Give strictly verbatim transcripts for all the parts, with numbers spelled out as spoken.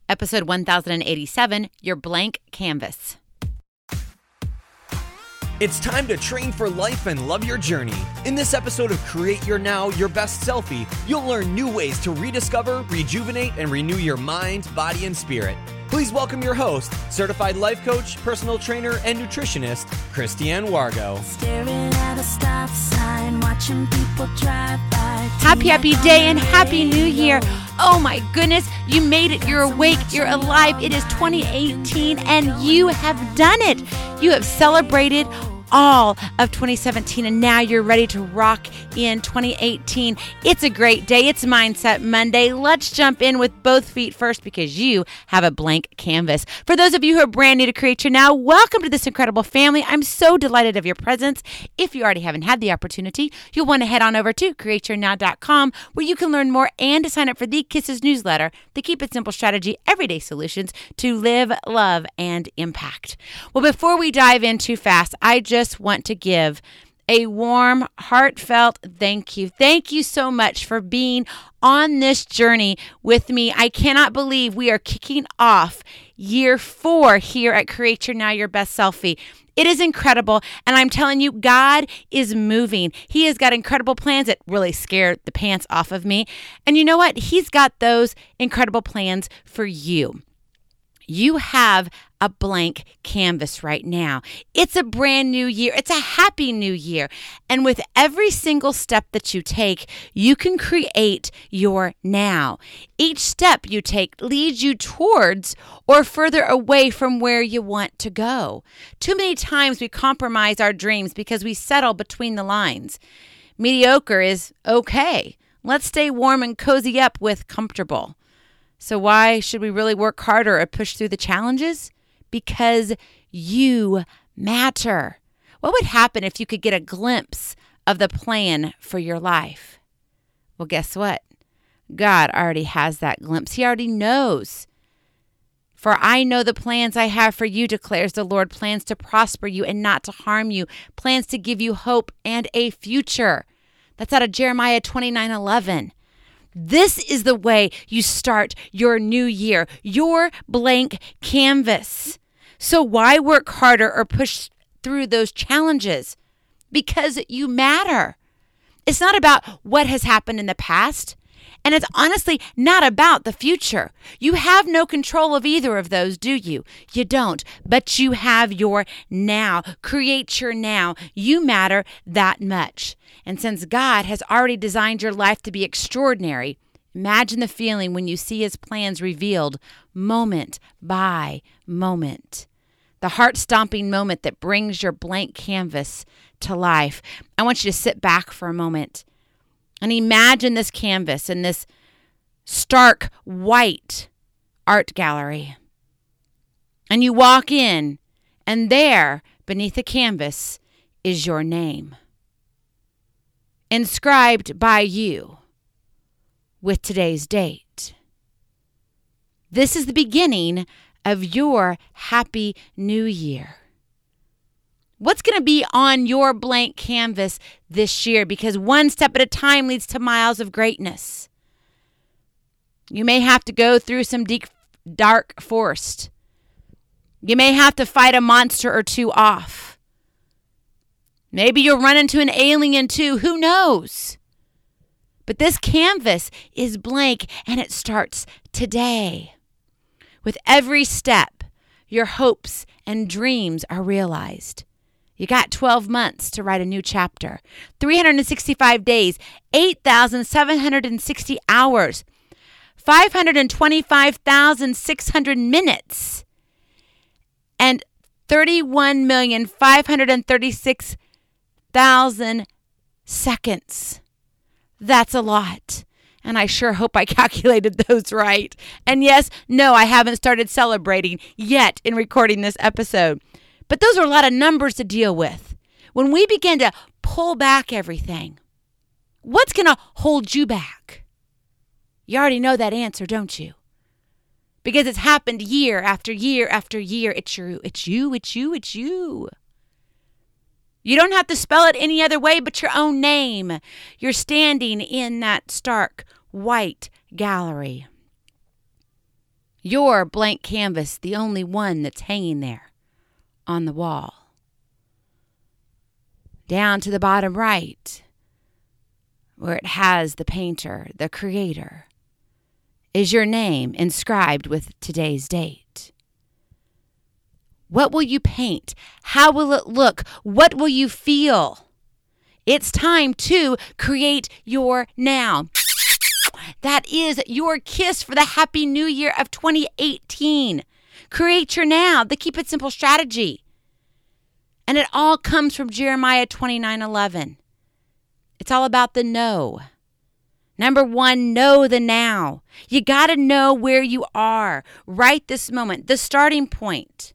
Episode one thousand eighty-seven, Your Blank Canvas. It's time to train for life and love your journey. In this episode of Create Your Now, Your Best Selfie, you'll learn new ways to rediscover, rejuvenate, and renew your mind, body, and spirit. Please welcome your host, certified life coach, personal trainer, and nutritionist, Christiane Wargo. Staring at a stop sign, watching people drive by. Happy, happy day and happy new year. Oh my goodness, you made it. You're awake. You're alive. It is twenty eighteen and you have done it. You have celebrated all of twenty seventeen and now you're ready to rock in twenty eighteen. It's a great day. It's Mindset Monday. Let's jump in with both feet first because you have a blank canvas. For those of you who are brand new to Create Your Now, welcome to this incredible family. I'm so delighted of your presence. If you already haven't had the opportunity, you'll want to head on over to create your now dot com where you can learn more and to sign up for the Kisses newsletter, the Keep It Simple Strategy Everyday Solutions to live, love, and impact. Well, before we dive in too fast, I just Just want to give a warm, heartfelt thank you. Thank you so much for being on this journey with me. I cannot believe we are kicking off year four here at Create Your Now, Your Best Selfie. It is incredible, and I'm telling you, God is moving. He has got incredible plans that really scared the pants off of me. And you know what? He's got those incredible plans for you. You have a blank canvas right now. It's a brand new year. It's a happy new year. And with every single step that you take, you can create your now. Each step you take leads you towards or further away from where you want to go. Too many times we compromise our dreams because we settle between the lines. Mediocre is okay. Let's stay warm and cozy up with comfortable. So why should we really work harder or push through the challenges? Because you matter. What would happen if you could get a glimpse of the plan for your life? Well, guess what? God already has that glimpse. He already knows. For I know the plans I have for you, declares the Lord, plans to prosper you and not to harm you, plans to give you hope and a future. That's out of Jeremiah twenty-nine eleven. This is the way you start your new year, your blank canvas. So why work harder or push through those challenges? Because you matter. It's not about what has happened in the past, and it's honestly not about the future. You have no control of either of those, do you? You don't, but you have your now. Create your now. You matter that much. And since God has already designed your life to be extraordinary, imagine the feeling when you see his plans revealed moment by moment. The heart-stomping moment that brings your blank canvas to life. I want you to sit back for a moment and imagine this canvas in this stark white art gallery. And you walk in, and there, beneath the canvas, is your name. Inscribed by you with today's date. This is the beginning of your happy new year. What's going to be on your blank canvas this year? Because one step at a time leads to miles of greatness. You may have to go through some deep, dark forest. You may have to fight a monster or two off. Maybe you'll run into an alien too. Who knows? But this canvas is blank and it starts today. With every step, your hopes and dreams are realized. You got twelve months to write a new chapter, three hundred sixty-five days, eight thousand seven hundred sixty hours, five hundred twenty-five thousand six hundred minutes, and thirty-one million five hundred thirty-six thousand seconds. That's a lot. And I sure hope I calculated those right. And yes, no, I haven't started celebrating yet in recording this episode. But those are a lot of numbers to deal with. When we begin to pull back everything, what's going to hold you back? You already know that answer, don't you? Because it's happened year after year after year. It's you, it's you, it's you, it's you. You don't have to spell it any other way but your own name. You're standing in that stark white gallery. Your blank canvas, the only one that's hanging there on the wall. Down to the bottom right, where it has the painter, the creator, is your name inscribed with today's date. What will you paint? How will it look? What will you feel? It's time to create your now. That is your kiss for the happy new year of twenty eighteen. Create your now, the Keep It Simple strategy. And it all comes from Jeremiah twenty-nine eleven. It's all about the know. Number one, know the now. You got to know where you are right this moment, the starting point.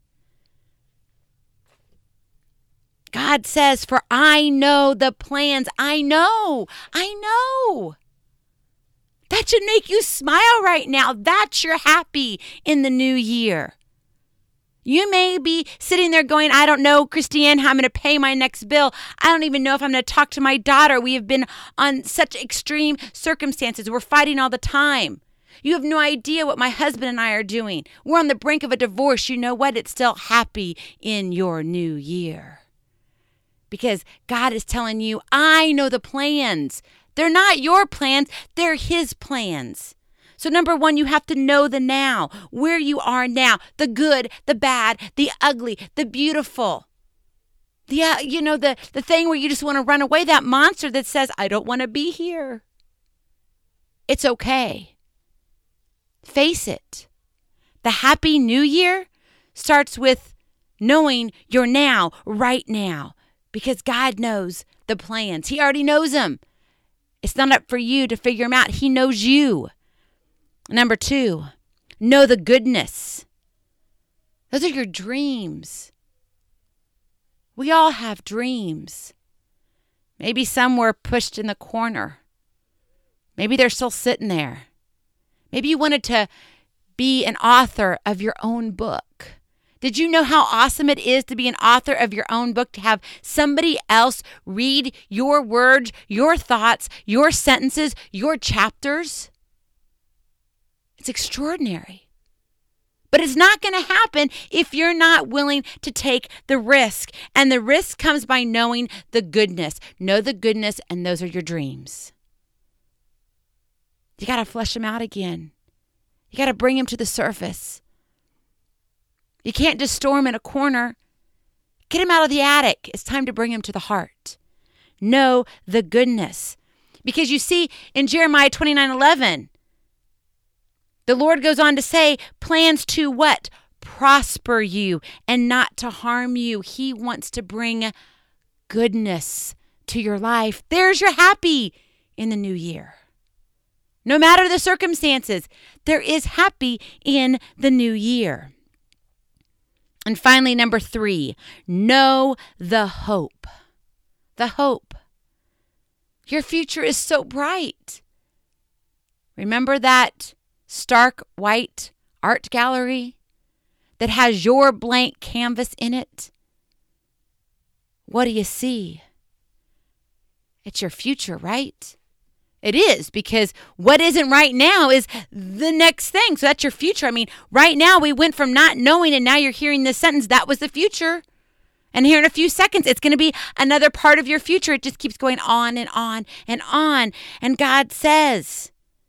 God says, for I know the plans. I know. I know. That should make you smile right now. That's your happy in the new year. You may be sitting there going, I don't know, Christiane, how I'm going to pay my next bill. I don't even know if I'm going to talk to my daughter. We have been on such extreme circumstances. We're fighting all the time. You have no idea what my husband and I are doing. We're on the brink of a divorce. You know what? It's still happy in your new year. Because God is telling you, I know the plans. They're not your plans. They're His plans. So number one, you have to know the now, where you are now, the good, the bad, the ugly, the beautiful. The, uh, you know, the, the thing where you just want to run away, that monster that says, I don't want to be here. It's okay. Face it. The happy new year starts with knowing your now, right now, because God knows the plans. He already knows them. It's not up for you to figure them out. He knows you. Number two, know the goodness. Those are your dreams. We all have dreams. Maybe some were pushed in the corner. Maybe they're still sitting there. Maybe you wanted to be an author of your own book. Did you know how awesome it is to be an author of your own book, to have somebody else read your words, your thoughts, your sentences, your chapters? It's extraordinary. But it's not going to happen if you're not willing to take the risk. And the risk comes by knowing the goodness. Know the goodness, and those are your dreams. You got to flesh them out again. You got to bring them to the surface. You can't just store them in a corner. Get them out of the attic. It's time to bring them to the heart. Know the goodness. Because you see, in Jeremiah twenty-nine eleven, the Lord goes on to say, plans to what? Prosper you and not to harm you. He wants to bring goodness to your life. There's your happy in the new year. No matter the circumstances, there is happy in the new year. And finally, number three, know the hope. The hope. Your future is so bright. Remember that stark white art gallery that has your blank canvas in it? What do you see? It's your future, right? It is, because what isn't right now is the next thing. So that's your future. I mean, right now we went from not knowing, and now you're hearing this sentence. That was the future. And here in a few seconds, it's going to be another part of your future. It just keeps going on and on and on. And God says,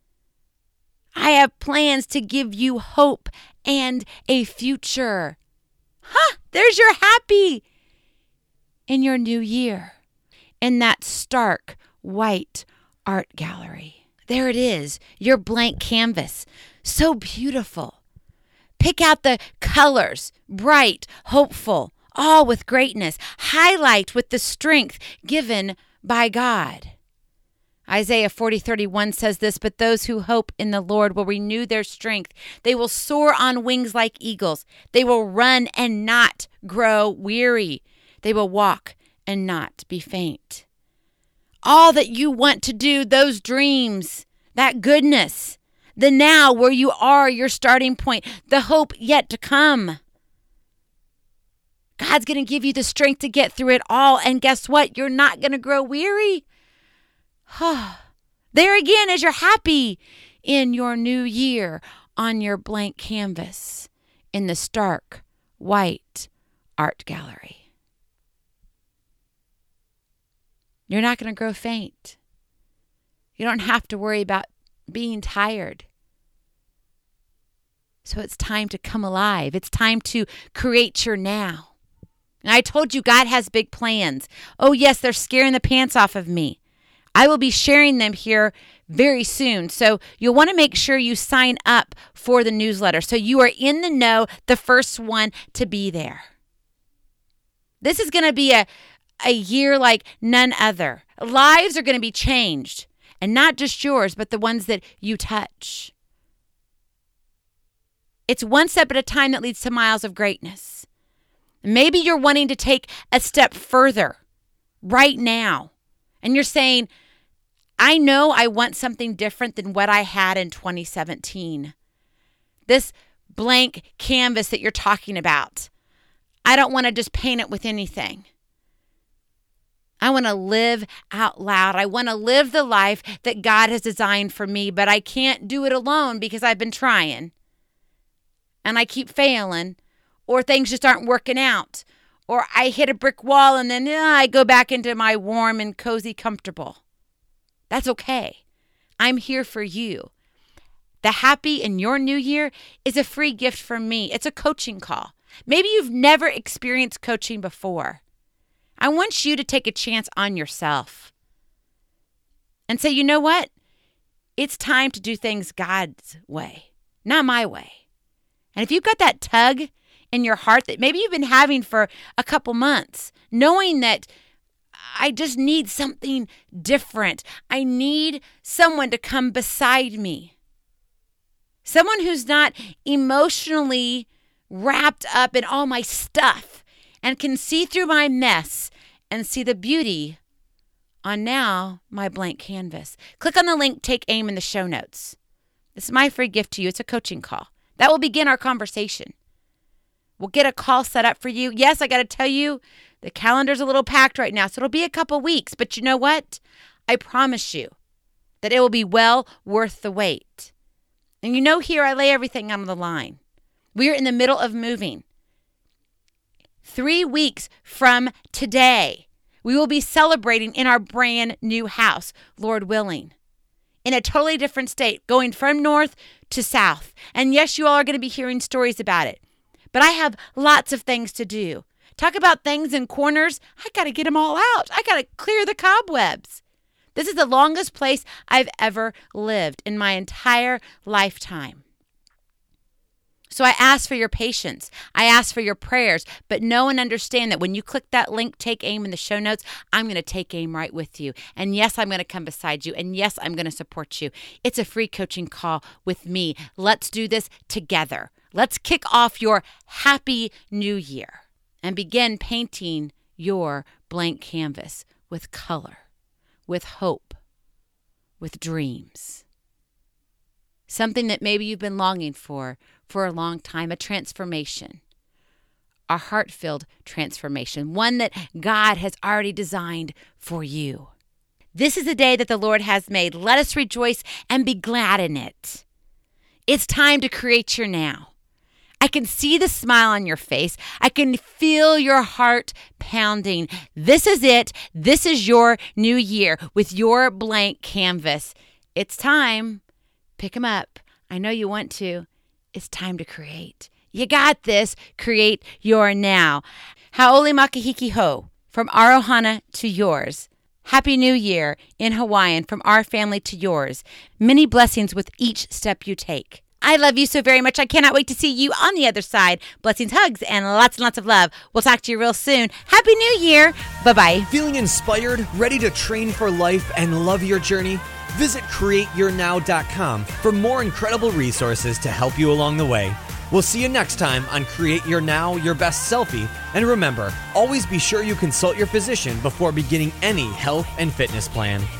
I have plans to give you hope and a future. Huh, there's your happy in your new year. In that stark white art gallery. There it is, your blank canvas. So beautiful. Pick out the colors, bright, hopeful, all with greatness. Highlight with the strength given by God. Isaiah forty thirty-one says this, but those who hope in the Lord will renew their strength. They will soar on wings like eagles. They will run and not grow weary. They will walk and not be faint. All that you want to do, those dreams, that goodness, the now where you are, your starting point, the hope yet to come. God's going to give you the strength to get through it all. And guess what? You're not going to grow weary. There again is your happy in your new year. on your blank canvas in the stark white art gallery. You're not going to grow faint. You don't have to worry about being tired. So it's time to come alive. It's time to create your now. And I told you God has big plans. Oh, yes, they're scaring the pants off of me. I will be sharing them here very soon. So you'll want to make sure you sign up for the newsletter so you are in the know, the first one to be there. This is going to be a, a year like none other. Lives are going to be changed, and not just yours, but the ones that you touch. It's one step at a time that leads to miles of greatness. Maybe you're wanting to take a step further right now, and you're saying, I know I want something different than what I had in twenty seventeen. This blank canvas that you're talking about, I don't want to just paint it with anything. I want to live out loud. I want to live the life that God has designed for me, but I can't do it alone because I've been trying. And I keep failing, or things just aren't working out, or I hit a brick wall and then uh, I go back into my warm and cozy comfortable. That's okay. I'm here for you. The Happy in Your New Year is a free gift from me. It's a coaching call. Maybe you've never experienced coaching before. I want you to take a chance on yourself and say, you know what? It's time to do things God's way, not my way. And if you've got that tug in your heart that maybe you've been having for a couple months, knowing that I just need something different. I need someone to come beside me. Someone who's not emotionally wrapped up in all my stuff and can see through my mess and see the beauty on now my blank canvas. Click on the link, Take Aim in the show notes. This is my free gift to you. It's a coaching call. That will begin our conversation. We'll get a call set up for you. Yes, I got to tell you, the calendar's a little packed right now, so it'll be a couple weeks. But you know what? I promise you that it will be well worth the wait. And you know, here I lay everything on the line. We are in the middle of moving. Three weeks from today, we will be celebrating in our brand new house, Lord willing, in a totally different state, going from north to south. And yes, you all are going to be hearing stories about it. But I have lots of things to do. Talk about things in corners. I got to get them all out. I got to clear the cobwebs. This is the longest place I've ever lived in my entire lifetime. So I ask for your patience. I ask for your prayers. But know and understand that when you click that link, Take Aim in the show notes, I'm going to take aim right with you. And yes, I'm going to come beside you. And yes, I'm going to support you. It's a free coaching call with me. Let's do this together. Let's kick off your happy new year and begin painting your blank canvas with color, with hope, with dreams. Something that maybe you've been longing for for a long time, a transformation, a heart-filled transformation, one that God has already designed for you. This is the day that the Lord has made. Let us rejoice and be glad in it. It's time to create your now. I can see the smile on your face. I can feel your heart pounding. This is it. This is your new year with your blank canvas. It's time. Pick them up. I know you want to. It's time to create. You got this. Create your now. Haole makahiki ho. From our ohana to yours. Happy New Year in Hawaiian from our family to yours. Many blessings with each step you take. I love you so very much. I cannot wait to see you on the other side. Blessings, hugs, and lots and lots of love. We'll talk to you real soon. Happy New Year. Bye-bye. Feeling inspired, ready to train for life and love your journey? Visit create your now dot com for more incredible resources to help you along the way. We'll see you next time on Create Your Now, Your Best Selfie. And remember, always be sure you consult your physician before beginning any health and fitness plan.